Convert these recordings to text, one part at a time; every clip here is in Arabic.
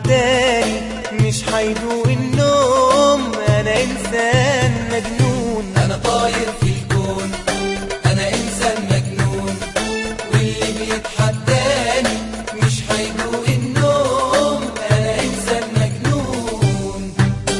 بيتحداني مش هيدوق النوم. انا انسان مجنون، انا طاير في الكون، انا انسان مجنون، واللي بيتحداني مش هيدوق النوم. انا انسان مجنون.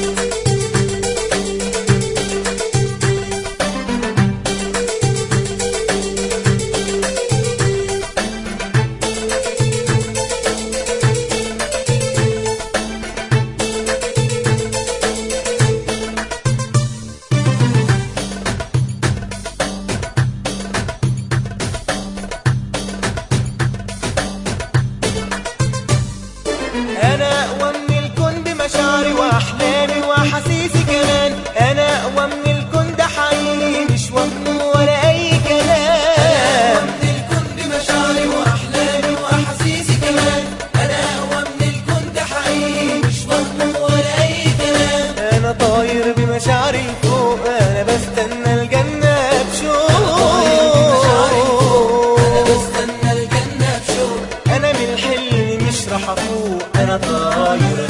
انا اقوى من الكون بمشاعري واحلامي واحاسيسي كمان. انا اقوى من الكون ده حقيقي مش وهم ولا اي كلام. أنا أقوى من الكون بمشاعري وأحلامي وأحاسيسي كمان. أنا أقوى من الكون ده حقيقي مش وهم ولا أي كلام. انا طاير بمشاعري فوق، انا بستنى الجنة بشوق. أنا بستنى الجنة بشوق. انا من الحلم مش راح افوق، انا طاير